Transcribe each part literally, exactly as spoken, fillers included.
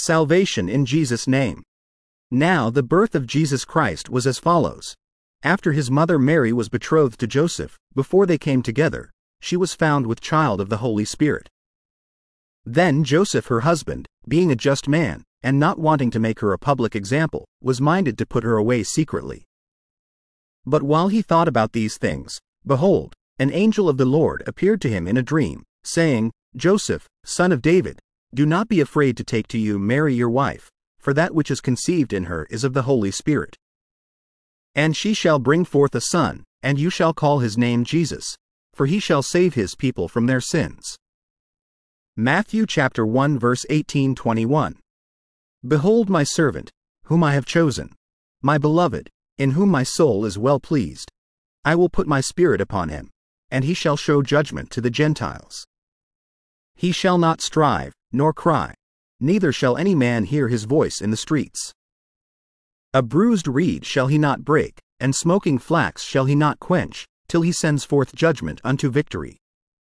Salvation in Jesus' name. Now the birth of Jesus Christ was as follows. After his mother Mary was betrothed to Joseph, before they came together, she was found with child of the Holy Spirit. Then Joseph her husband, being a just man, and not wanting to make her a public example, was minded to put her away secretly. But while he thought about these things, behold, an angel of the Lord appeared to him in a dream, saying, Joseph, son of David, do not be afraid to take to you Mary your wife, for that which is conceived in her is of the Holy Spirit. And she shall bring forth a son, and you shall call his name Jesus, for he shall save his people from their sins. Matthew chapter one verse eighteen to twenty-one. Behold my servant, whom I have chosen, my beloved, in whom my soul is well pleased. I will put my spirit upon him, and he shall show judgment to the Gentiles. He shall not strive, nor cry, neither shall any man hear his voice in the streets. A bruised reed shall he not break, and smoking flax shall he not quench, till he sends forth judgment unto victory.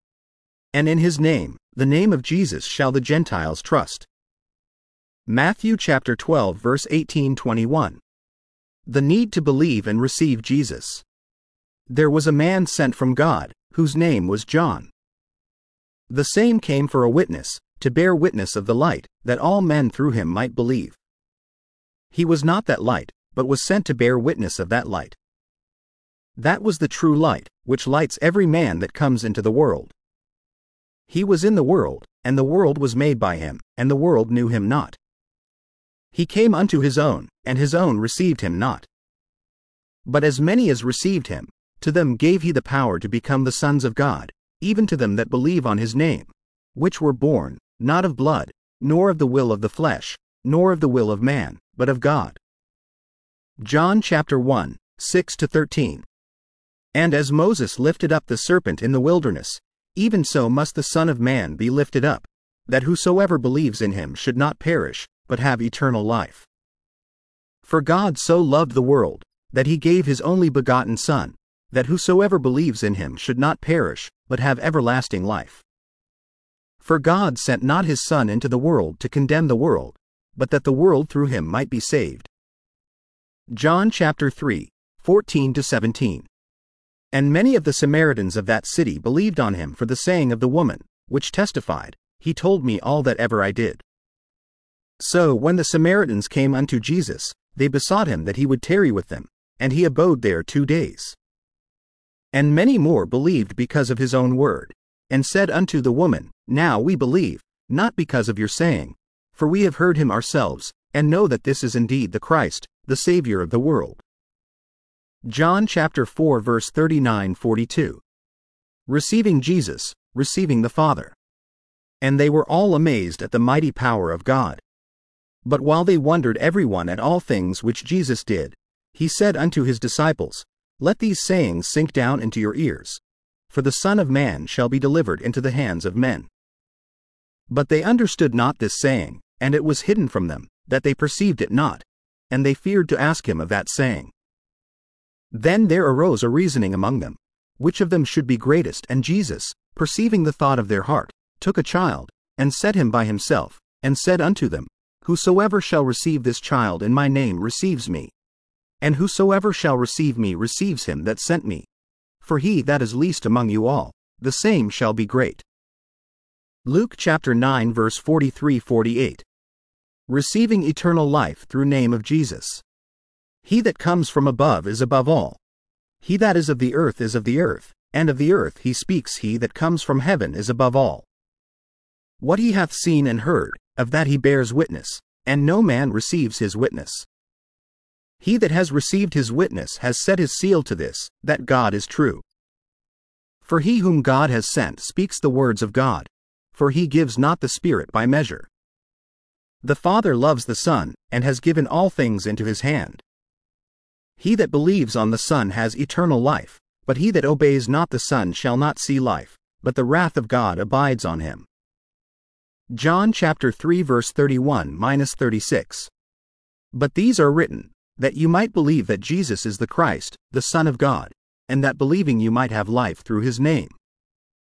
And in his name, the name of Jesus, shall the Gentiles trust. Matthew chapter twelve verse eighteen to twenty-one. The need to believe and receive Jesus. There was a man sent from God, whose name was John. The same came for a witness, to bear witness of the light, that all men through him might believe. He was not that light, but was sent to bear witness of that light. That was the true light, which lights every man that comes into the world. He was in the world, and the world was made by him, and the world knew him not. He came unto his own, and his own received him not. But as many as received him, to them gave he the power to become the sons of God, even to them that believe on his name, which were born, not of blood, nor of the will of the flesh, nor of the will of man, but of God. John chapter one, six to thirteen. And as Moses lifted up the serpent in the wilderness, even so must the Son of Man be lifted up, that whosoever believes in him should not perish, but have eternal life. For God so loved the world, that he gave his only begotten Son, that whosoever believes in him should not perish, but have everlasting life. For God sent not his Son into the world to condemn the world, but that the world through him might be saved. John chapter three, fourteen to seventeen. And many of the Samaritans of that city believed on him for the saying of the woman, which testified, He told me all that ever I did. So when the Samaritans came unto Jesus, they besought him that he would tarry with them, and he abode there two days. And many more believed because of his own word, and said unto the woman, Now we believe, not because of your saying, for we have heard him ourselves, and know that this is indeed the Christ, the Savior of the world. John chapter four verse thirty-nine to forty-two. Receiving Jesus, receiving the Father. And they were all amazed at the mighty power of God. But while they wondered every one at all things which Jesus did, he said unto his disciples, Let these sayings sink down into your ears. For the Son of Man shall be delivered into the hands of men. But they understood not this saying, and it was hidden from them, that they perceived it not, and they feared to ask him of that saying. Then there arose a reasoning among them, which of them should be greatest, and Jesus, perceiving the thought of their heart, took a child, and set him by himself, and said unto them, Whosoever shall receive this child in my name receives me. And whosoever shall receive me receives him that sent me. For he that is least among you all, the same shall be great. Luke chapter nine verse forty-three to forty-eight. Receiving eternal life through name of Jesus. He that comes from above is above all. He that is of the earth is of the earth, and of the earth he speaks. He that comes from heaven is above all. What he hath seen and heard, of that he bears witness, and no man receives his witness. He that has received his witness has set his seal to this, that God is true. For he whom God has sent speaks the words of God, for he gives not the Spirit by measure. The Father loves the Son, and has given all things into his hand. He that believes on the Son has eternal life, but he that obeys not the Son shall not see life, but the wrath of God abides on him. John chapter three verse thirty-one to thirty-six. But these are written, that you might believe that Jesus is the Christ, the Son of God, and that believing you might have life through his name.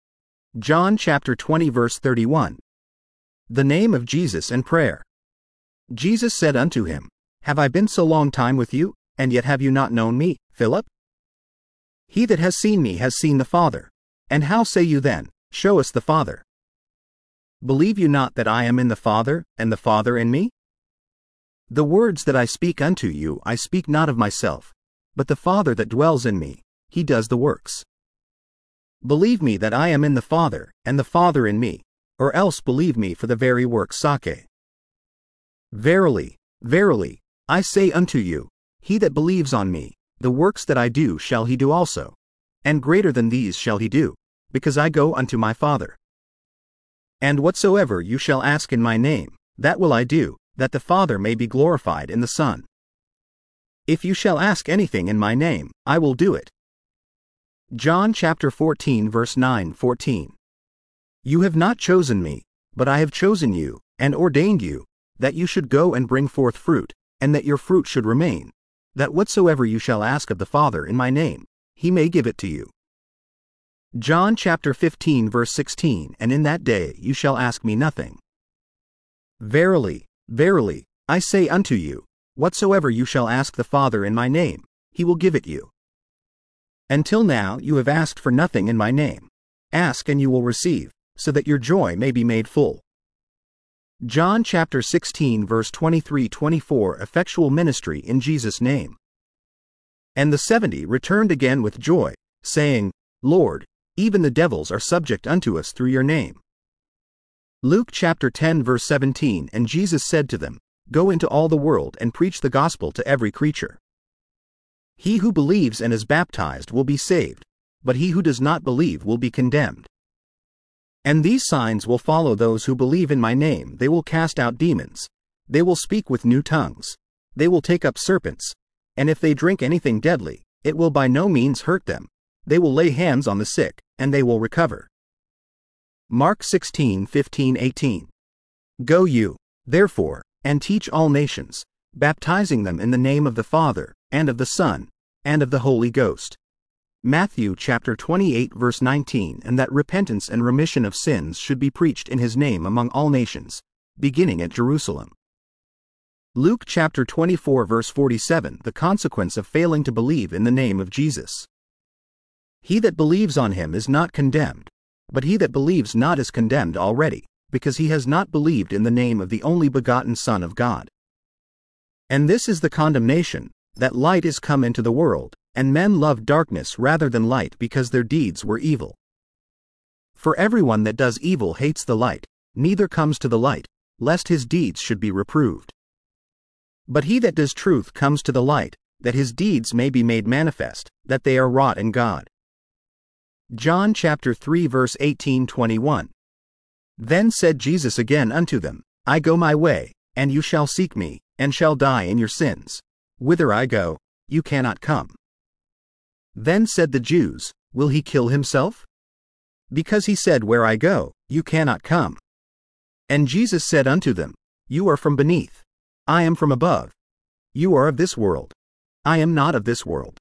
John chapter twenty verse thirty-one. The name of Jesus and prayer. Jesus said unto him, Have I been so long time with you, and yet have you not known me, Philip? He that has seen me has seen the Father. And how say you then, Show us the Father? Believe you not that I am in the Father, and the Father in me? The words that I speak unto you I speak not of myself, but the Father that dwells in me, he does the works. Believe me that I am in the Father, and the Father in me, or else believe me for the very works sake. Verily, verily, I say unto you, he that believes on me, the works that I do shall he do also, and greater than these shall he do, because I go unto my Father. And whatsoever you shall ask in my name, that will I do, that the Father may be glorified in the Son. If you shall ask anything in my name, I will do it. John chapter fourteen verse nine to fourteen. You have not chosen me, but I have chosen you, and ordained you, that you should go and bring forth fruit, and that your fruit should remain, that whatsoever you shall ask of the Father in my name, he may give it to you. John chapter fifteen verse sixteen. And in that day you shall ask me nothing. Verily, verily, I say unto you, whatsoever you shall ask the Father in my name, he will give it you. Until now you have asked for nothing in my name. Ask and you will receive, so that your joy may be made full. John chapter sixteen verse twenty-three to twenty-four. Effectual ministry in Jesus' name. And the seventy returned again with joy, saying, Lord, even the devils are subject unto us through your name. Luke chapter ten verse seventeen. And Jesus said to them, Go into all the world and preach the gospel to every creature. He who believes and is baptized will be saved, but he who does not believe will be condemned. And these signs will follow those who believe in my name. They will cast out demons. They will speak with new tongues. They will take up serpents. And if they drink anything deadly, it will by no means hurt them. They will lay hands on the sick, and they will recover. Mark sixteen fifteen to eighteen. Go you, therefore, and teach all nations, baptizing them in the name of the Father, and of the Son, and of the Holy Ghost. Matthew chapter twenty-eight verse nineteen. And that repentance and remission of sins should be preached in his name among all nations, beginning at Jerusalem. Luke chapter twenty-four verse forty-seven. The consequence of failing to believe in the name of Jesus. He that believes on him is not condemned, but he that believes not is condemned already, because he has not believed in the name of the only begotten Son of God. And this is the condemnation, that light is come into the world, and men love darkness rather than light, because their deeds were evil. For everyone that does evil hates the light, neither comes to the light, lest his deeds should be reproved. But he that does truth comes to the light, that his deeds may be made manifest, that they are wrought in God. John chapter three verse eighteen to twenty-one. Then said Jesus again unto them, I go my way, and you shall seek me, and shall die in your sins. Whither I go, you cannot come. Then said the Jews, Will he kill himself? Because he said, Where I go, you cannot come. And Jesus said unto them, You are from beneath. I am from above. You are of this world. I am not of this world.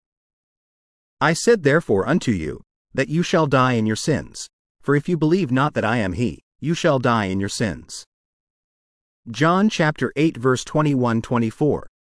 I said therefore unto you, that you shall die in your sins. For if you believe not that I am he, you shall die in your sins. John chapter eight verse twenty-one to twenty-four.